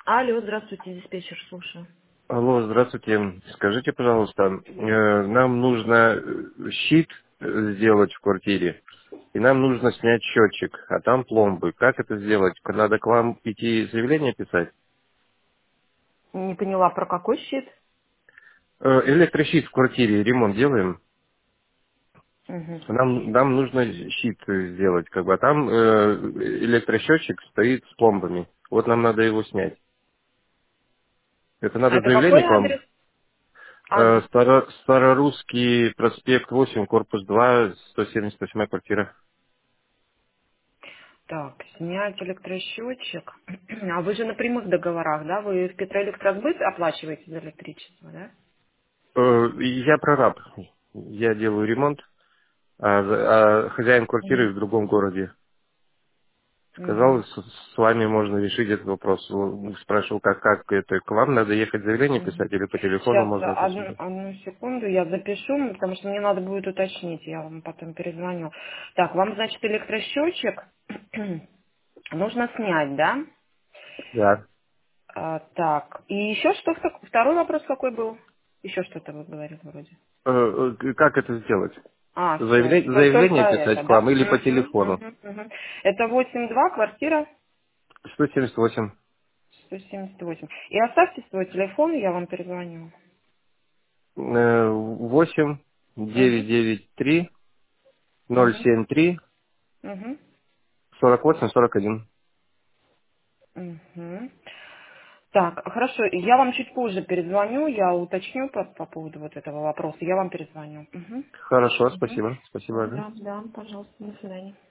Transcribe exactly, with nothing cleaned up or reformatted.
Алло, здравствуйте, диспетчер, слушаю. Алло, здравствуйте. Скажите, пожалуйста, э, нам нужно э, щит э, сделать в квартире, и нам нужно снять счетчик, а там пломбы. Как это сделать? Надо к вам идти заявление писать? Не поняла, про какой щит? Э, Электрощит в квартире, ремонт делаем. Мгм. Нам, нам нужно щит э, сделать, как бы, а там э, электросчетчик стоит с пломбами. Вот нам надо его снять. Это А надо это какой заявление к вам. адрес? Э, Адрес. Старо- Старорусский проспект восемь, корпус два, сто семьдесят восьмая квартира. Так, снять электросчетчик. А вы же на прямых договорах, да? Вы в Петроэлектросбыт оплачиваете за электричество, да? Э, Я прораб. Я делаю ремонт, а, за- а хозяин квартиры Мгм. в другом городе. Сказал, Мгм. с, с вами можно решить этот вопрос. Он спрашивал, как, как это, к вам надо ехать заявление Мгм. писать или по телефону Сейчас, можно это одну, сделать? одну секунду, я запишу, потому что мне надо будет уточнить, я вам потом перезвоню. Так, вам, значит, электросчетчик нужно снять, да? Да. А, так, и еще что, второй вопрос какой был? Еще что-то вы говорили вроде. Э, э, Как это сделать? А, все, Заявление, только заявление писать это, к да? вам или по Мгм, телефону? мгм, мгм. Это восемь два, квартира сто семьдесят восемь. сто семьдесят восемь. И оставьте свой телефон, я вам перезвоню. Э, восемь девять Угу, девять три ноль угу, семь три угу, сорок восемь сорок один. угу. Так, хорошо, я вам чуть позже перезвоню, я уточню по, по поводу вот этого вопроса, я вам перезвоню. Угу, Хорошо, угу. спасибо. Спасибо. Ага. Да, да, пожалуйста, до свидания.